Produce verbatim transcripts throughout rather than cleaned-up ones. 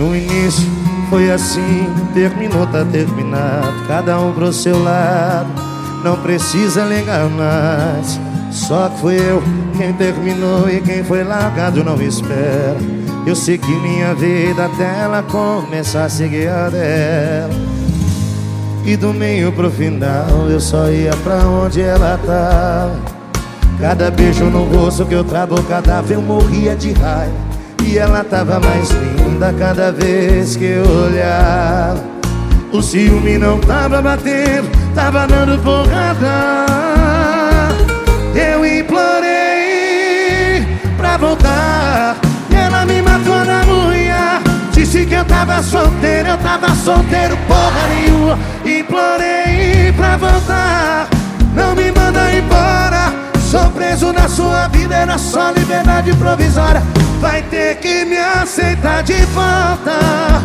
No início foi assim, terminou, tá terminado, cada um pro seu lado, não precisa ligar mais. Só que fui eu quem terminou e quem foi largado não espera. Eu segui minha vida até ela começar a seguir a dela. E do meio pro final eu só ia pra onde ela tava. Cada beijo no rosto que eu trabucava eu morria de raiva. E ela tava mais linda cada vez que eu olhava. O ciúme não tava batendo, tava dando porrada. Eu implorei pra voltar e ela me matou na unha. Disse que eu tava solteiro, eu tava solteiro porra nenhuma. Implorei pra voltar, não me manda embora. Sou preso na sua vida, era só liberdade provisória. Vai ter que me aceitar de volta.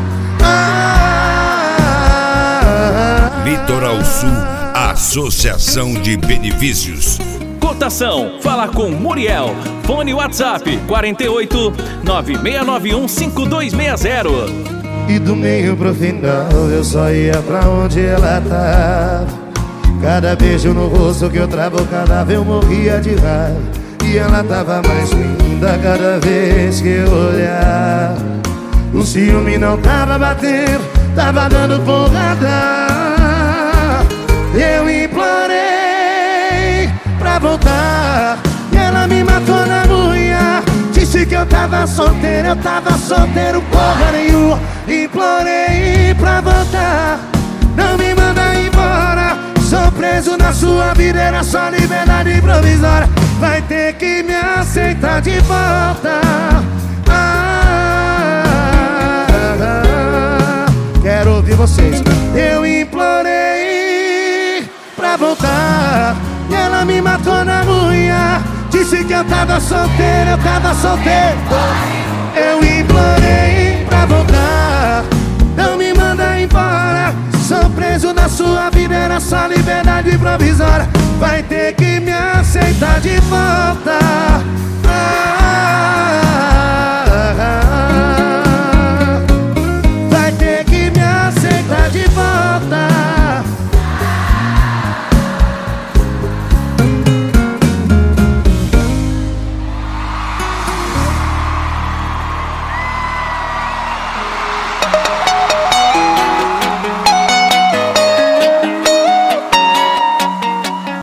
ah, Litoral Sul, Associação de Benefícios. Cotação, fala com Muriel. Fone WhatsApp quatro oito nove seis nove um cinco dois seis zero. E do meio pro final eu só ia pra onde ela tava. Cada beijo no rosto que eu trabucava eu morria de raiva. E ela tava mais linda cada vez que eu olhava. O ciúme não tava batendo, tava dando porrada. Eu implorei pra voltar e ela me matou na unha. Disse que eu tava solteiro, eu tava solteiro porra nenhuma. Implorei pra voltar, não me manda embora. Sou preso na sua vida, era só liberdade provisória. Vai ter que me aceitar de volta. ah, ah, Quero ouvir vocês. Eu implorei pra voltar e ela me matou na unha. Disse que eu tava solteiro, eu tava solteiro. Eu implorei pra voltar, não me manda embora. Sou preso na sua vida, era só liberdade provisória. Vai ter que me aceitar de volta.